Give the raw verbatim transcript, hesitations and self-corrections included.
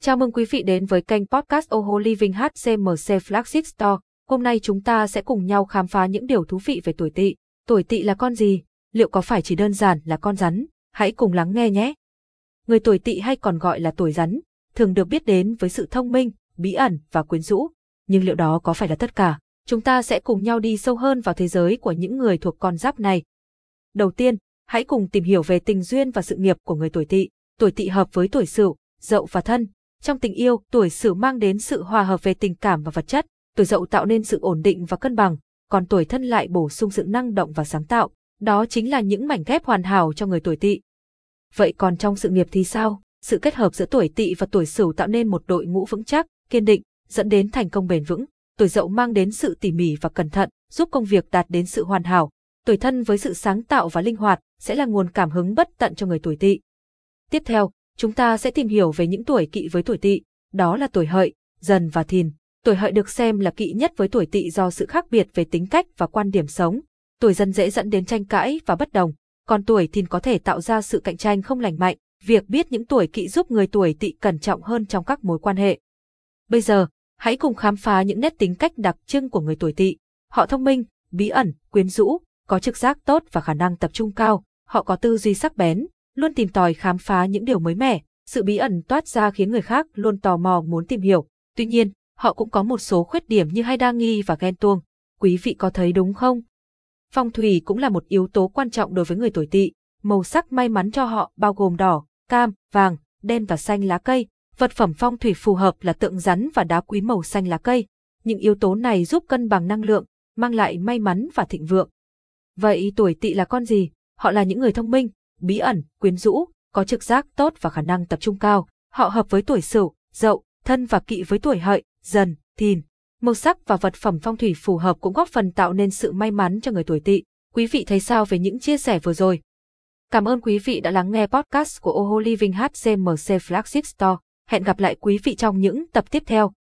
Chào mừng quý vị đến với kênh podcast Oho Living hát xê em xê Flagship Store. Hôm nay chúng ta sẽ cùng nhau khám phá những điều thú vị về tuổi Tỵ. Tuổi Tỵ là con gì? Liệu có phải chỉ đơn giản là con rắn? Hãy cùng lắng nghe nhé. Người tuổi Tỵ hay còn gọi là tuổi rắn, thường được biết đến với sự thông minh, bí ẩn và quyến rũ. Nhưng liệu đó có phải là tất cả? Chúng ta sẽ cùng nhau đi sâu hơn vào thế giới của những người thuộc con giáp này. Đầu tiên, hãy cùng tìm hiểu về tình duyên và sự nghiệp của người tuổi Tỵ. Tuổi Tỵ hợp với tuổi Sửu, Dậu và Thân. Trong tình yêu, tuổi Sửu mang đến sự hòa hợp về tình cảm và vật chất, tuổi Dậu tạo nên sự ổn định và cân bằng, còn tuổi Thân lại bổ sung sự năng động và sáng tạo. Đó chính là những mảnh ghép hoàn hảo cho người tuổi Tỵ. Vậy còn trong sự nghiệp thì sao? Sự kết hợp giữa tuổi Tỵ và tuổi Sửu tạo nên một đội ngũ vững chắc, kiên định, dẫn đến thành công bền vững. Tuổi Dậu mang đến sự tỉ mỉ và cẩn thận, giúp công việc đạt đến sự hoàn hảo. Tuổi Thân với sự sáng tạo và linh hoạt sẽ là nguồn cảm hứng bất tận cho người tuổi Tỵ. Tiếp theo, chúng ta sẽ tìm hiểu về những tuổi kỵ với tuổi Tỵ, đó là tuổi Hợi, Dần và Thìn. Tuổi Hợi được xem là kỵ nhất với tuổi Tỵ do sự khác biệt về tính cách và quan điểm sống. Tuổi Dần dễ dẫn đến tranh cãi và bất đồng, còn tuổi Thìn có thể tạo ra sự cạnh tranh không lành mạnh. Việc biết những tuổi kỵ giúp người tuổi Tỵ cẩn trọng hơn trong các mối quan hệ. Bây giờ, hãy cùng khám phá những nét tính cách đặc trưng của người tuổi Tỵ. Họ thông minh, bí ẩn, quyến rũ, có trực giác tốt và khả năng tập trung cao. Họ có tư duy sắc bén, luôn tìm tòi khám phá những điều mới mẻ. Sự bí ẩn toát ra khiến người khác luôn tò mò muốn tìm hiểu. Tuy nhiên, họ cũng có một số khuyết điểm như hay đa nghi và ghen tuông. Quý vị có thấy đúng không? Phong thủy cũng là một yếu tố quan trọng đối với người tuổi Tỵ. Màu sắc may mắn cho họ bao gồm đỏ, cam, vàng, đen và xanh lá cây. Vật phẩm phong thủy phù hợp là tượng rắn và đá quý màu xanh lá cây. Những yếu tố này giúp cân bằng năng lượng, mang lại may mắn và thịnh vượng. Vậy tuổi Tỵ là con gì? Họ là những người thông minh, bí ẩn, quyến rũ, có trực giác tốt và khả năng tập trung cao. Họ hợp với tuổi Sửu, Dậu, Thân và kỵ với tuổi Hợi, Dần, Thìn. Màu sắc và vật phẩm phong thủy phù hợp cũng góp phần tạo nên sự may mắn cho người tuổi Tỵ. Quý vị thấy sao về những chia sẻ vừa rồi? Cảm ơn quý vị đã lắng nghe podcast của Oho Living hát xê em xê Flagship Store. Hẹn gặp lại quý vị trong những tập tiếp theo.